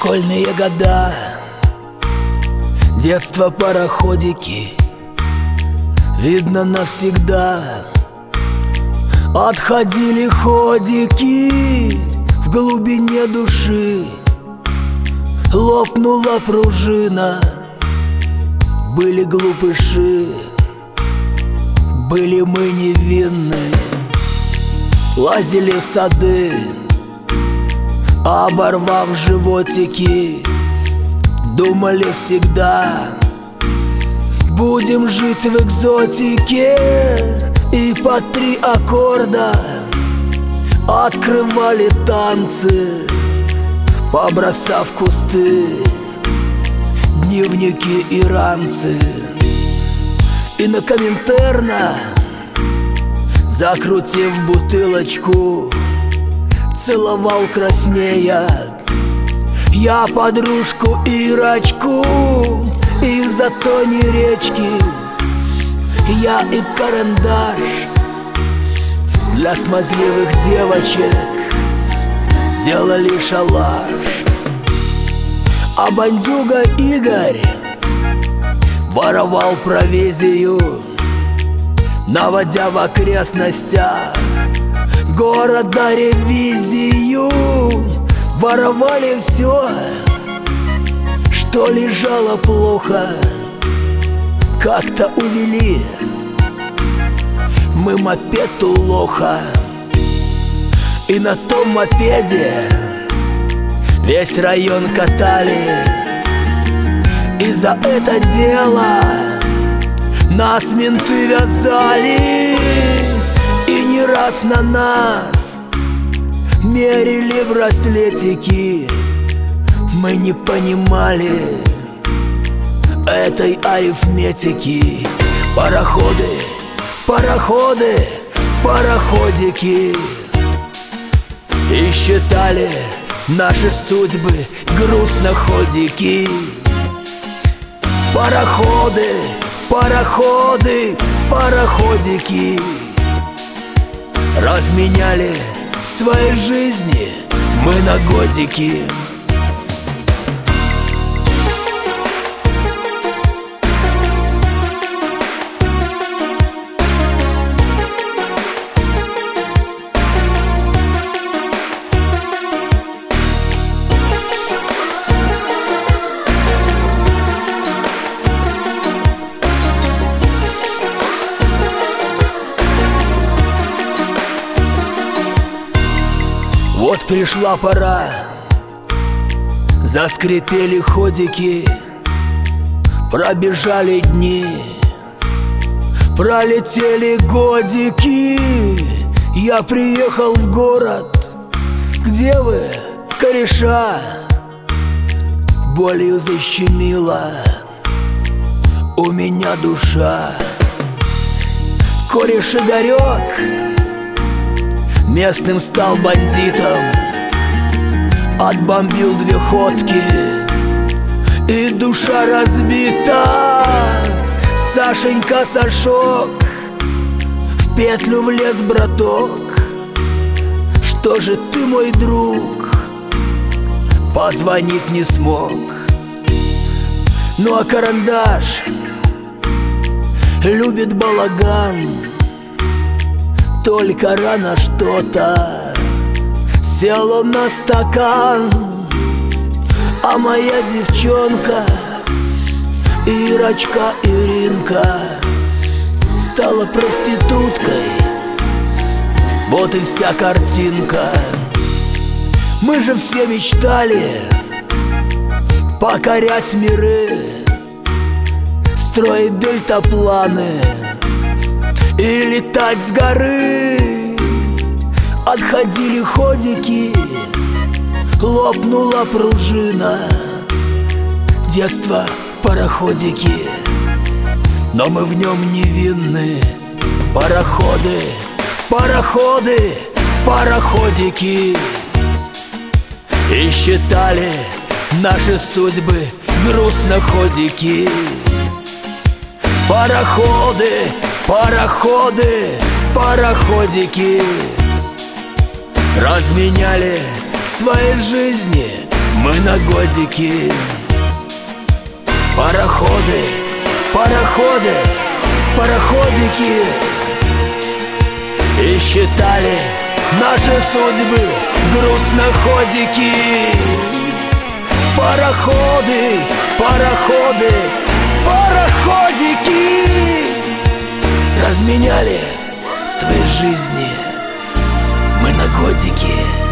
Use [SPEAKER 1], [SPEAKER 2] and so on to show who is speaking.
[SPEAKER 1] Школьные года, детство, пароходики, видно навсегда. Отходили ходики в глубине души, лопнула пружина. Были глупыши, были мы невинны, лазили в сады, оборвав животики. Думали всегда, будем жить в экзотике. И по 3 аккорда открывали танцы, побросав кусты, дневники и ранцы. И на Коминтерна, закрутив бутылочку, целовал краснея я подружку Ирочку. И в затоне речки я и карандаш для смазливых девочек делали шалаш. А бандюга Игорь воровал провизию, наводя в окрестностях города ревизию. Воровали все, что лежало плохо, как-то увели мы мопед у лоха. И на том мопеде весь район катали. И за это дело нас менты вязали. И не раз на нас мерили браслетики. Мы не понимали этой арифметики. Пароходы, пароходы, пароходики, и считали наши судьбы грустно ходики. Пароходы, пароходы, пароходики разменяли свои жизни мы на годики. Вот пришла пора, заскрипели ходики, пробежали дни, пролетели годики. Я приехал в город, где вы, кореша? Болью защемила у меня душа. Кореш Игорек местным стал бандитом, отбомбил 2 ходки, и душа разбита. Сашенька Сашок в петлю влез, браток. Что же ты, мой друг, позвонить не смог? Ну а карандаш любит балаган, только рано что-то сел он на стакан. А моя девчонка Ирочка, Иринка стала проституткой. Вот и вся картинка. Мы же все мечтали покорять миры, строить дельтапланы и летать с горы. Отходили ходики, лопнула пружина. Детство, пароходики, но мы в нем невинны. Пароходы, пароходы, пароходики, и считали наши судьбы грустно ходики. Пароходы, пароходы, пароходики разменяли свои жизни мы на годики. Пароходы, пароходы, пароходики, и считали наши судьбы грустноходики. Пароходы, пароходы, пароходики разменяли свои жизни мы на годики.